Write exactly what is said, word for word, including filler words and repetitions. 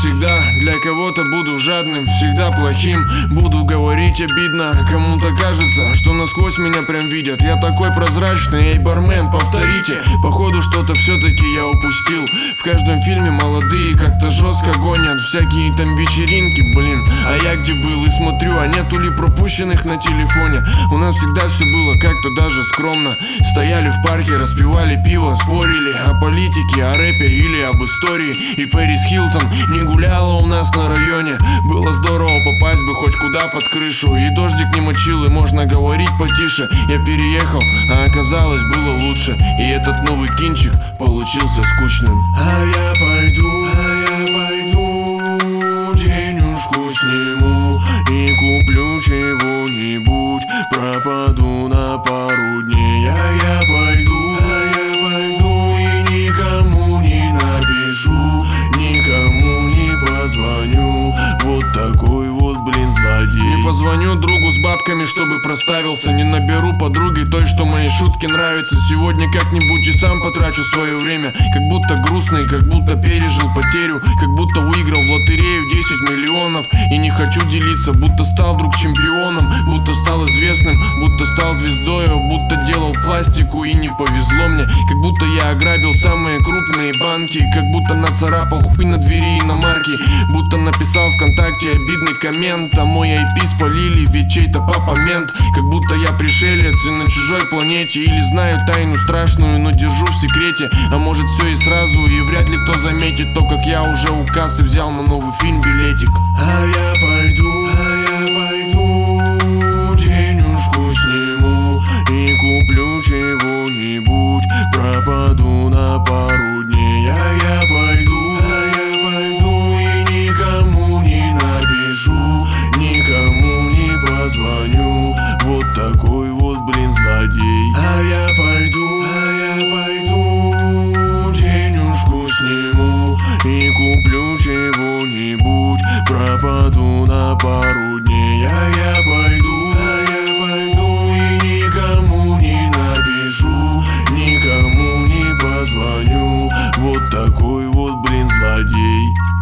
всегда, для кого-то буду жадным, всегда плохим. Буду говорить обидно, кому-то кажется, что насквозь меня прям видят. Я такой прозрачный, эй, бармен, повторите. Походу что-то все-таки я упустил. В каждом фильме молодые как-то жестко гонят всякие там вечеринки, блин. А я где был и смотрю, а нету ли пропущенных на телефоне. У нас всегда все было как-то даже скромно. Стояли в парке, распивали пиво, спорили о политике, о рэпе или об истории. И Пэрис Хилтон не гуляла у нас на районе. Было здорово попасть бы хоть куда под крышу. И дождик не мочил, и можно говорить потише. Я переехал, а оказалось было лучше. И этот новый кинчик получился скучным. А я пойду, а я пойду, денежку сниму и куплю чего-нибудь. Пропаду на пару дней. А я пойду, а я пойду и никому не напишу, никому не позвоню. Вот такой вот, блин, злодей. Не позвоню другу с бабками, чтобы проставился. Не наберу подруги той, что мои шутки нравятся. Сегодня как-нибудь и сам потрачу свое время. Как будто грустный, как будто пережил потерю. Как будто выиграл в лотерею десять миллионов. И не хочу делиться, будто стал вдруг чемпионом. Будто стал известным, будто стал звездою. Будто делал пластику и не повезло мне. Как будто я ограбил самые крупные банки. Как будто нацарапал хуй на двери иномарки. Будто написал ВКонтакте обидный коммент. А мой ай пи спалили, ведь чей-то папа мент. Как будто я пришелец и на чужой планете. Или знаю тайну страшную, но держу в секрете. А может все и сразу, и вряд ли кто заметит то, как я уже у кассы взял на новый фильм билетик. А я пойду, а я пойду, денежку сниму и куплю чего-нибудь. Пропаду на пару дней. А я пойду, а я пойду и никому не напишу, никому не позвоню. Вот такой вот, блин, злодей. А я пойду, а я пойду, денежку сниму и куплю чего-нибудь. Пропаду на пару дней. А я пойду, а я пойду и никому не напишу, никому не позвоню. Вот такой вот, блин, злодей.